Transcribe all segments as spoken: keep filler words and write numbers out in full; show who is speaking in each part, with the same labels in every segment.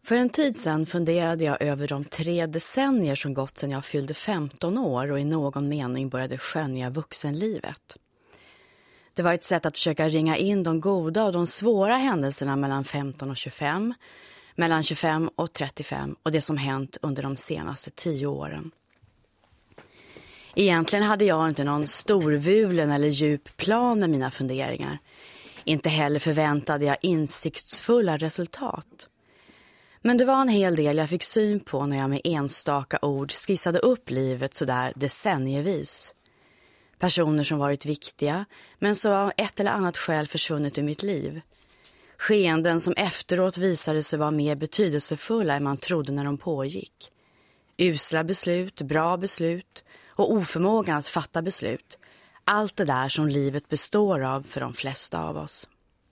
Speaker 1: För en tid sedan funderade jag över de tre decennier som gått sedan jag fyllde femton år och i någon mening började skönja vuxenlivet. Det var ett sätt att försöka ringa in de goda och de svåra händelserna mellan femton och tjugofem, mellan tjugofem och trettiofem och det som hänt under de senaste tio åren. Egentligen hade jag inte någon storvulen eller djup plan med mina funderingar. Inte heller förväntade jag insiktsfulla resultat. Men det var en hel del jag fick syn på när jag med enstaka ord skissade upp livet sådär decennievis. Personer som varit viktiga men som av ett eller annat skäl försvunnit ur mitt liv. Skeenden som efteråt visade sig vara mer betydelsefulla än man trodde när de pågick. Usla beslut, bra beslut och oförmågan att fatta beslut. Allt det där som livet består av för de flesta av oss.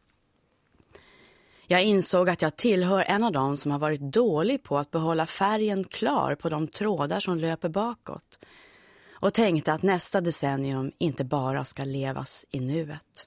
Speaker 1: Jag insåg att jag tillhör en av dem som har varit dålig på att behålla färgen klar på de trådar som löper bakåt. Och tänkte att nästa decennium inte bara ska levas i nuet.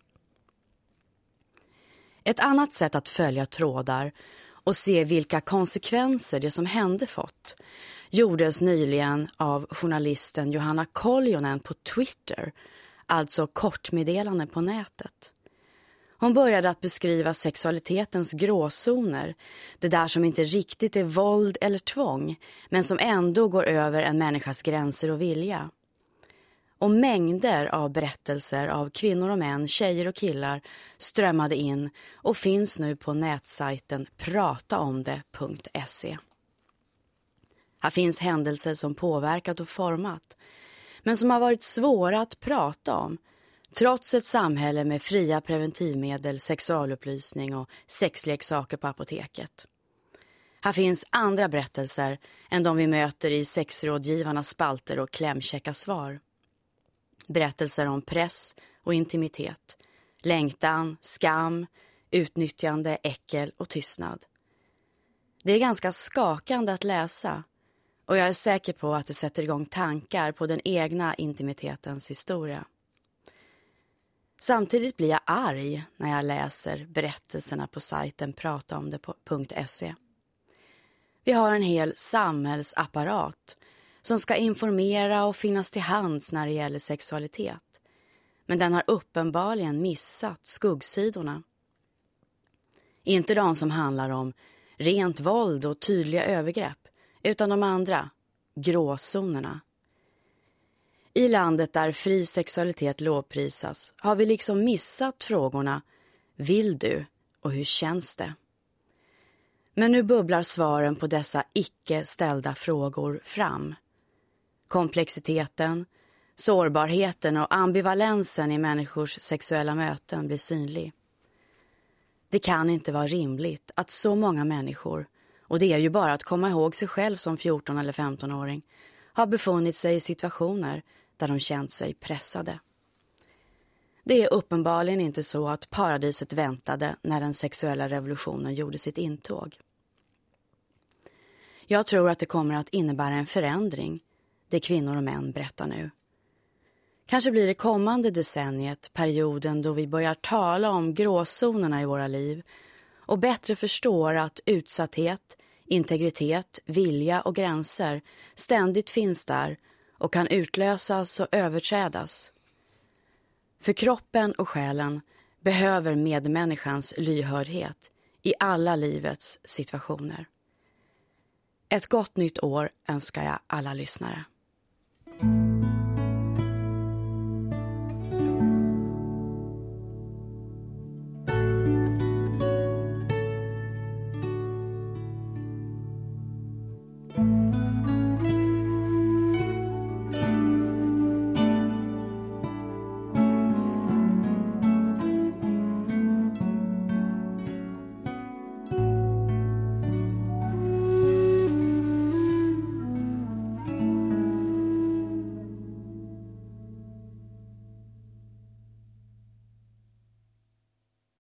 Speaker 1: Ett annat sätt att följa trådar och se vilka konsekvenser det som hände fått gjordes nyligen av journalisten Johanna Koljonen på Twitter, alltså kortmeddelande på nätet. Hon började att beskriva sexualitetens gråzoner, det där som inte riktigt är våld eller tvång, men som ändå går över en människas gränser och vilja. Och mängder av berättelser av kvinnor och män, tjejer och killar strömmade in och finns nu på nätsajten prata om det punkt se. Här finns händelser som påverkat och format, men som har varit svåra att prata om, trots ett samhälle med fria preventivmedel, sexualupplysning och sexleksaker på apoteket. Här finns andra berättelser än de vi möter i sexrådgivarnas spalter och klämkäcka svar. Berättelser om press och intimitet, längtan, skam, utnyttjande, äckel och tystnad. Det är ganska skakande att läsa och jag är säker på att det sätter igång tankar på den egna intimitetens historia. Samtidigt blir jag arg när jag läser berättelserna på sajten prata om det på punkt se. Vi har en hel samhällsapparat som ska informera och finnas till hands när det gäller sexualitet. Men den har uppenbarligen missat skuggsidorna. Inte de som handlar om rent våld och tydliga övergrepp, utan de andra, gråzonerna. I landet där fri sexualitet lovprisas har vi liksom missat frågorna vill du och hur känns det? Men nu bubblar svaren på dessa icke ställda frågor fram. Komplexiteten, sårbarheten och ambivalensen i människors sexuella möten blir synlig. Det kan inte vara rimligt att så många människor, och det är ju bara att komma ihåg sig själv som fjorton- eller femton-åring, har befunnit sig i situationer där de känt sig pressade. Det är uppenbarligen inte så att paradiset väntade när den sexuella revolutionen gjorde sitt intåg. Jag tror att det kommer att innebära en förändring, det kvinnor och män berättar nu. Kanske blir det kommande decenniet perioden då vi börjar tala om gråzonerna i våra liv och bättre förstår att utsatthet, integritet, vilja och gränser ständigt finns där och kan utlösas och överträdas. För kroppen och själen behöver medmänniskans lyhördhet i alla livets situationer. Ett gott nytt år önskar jag alla lyssnare.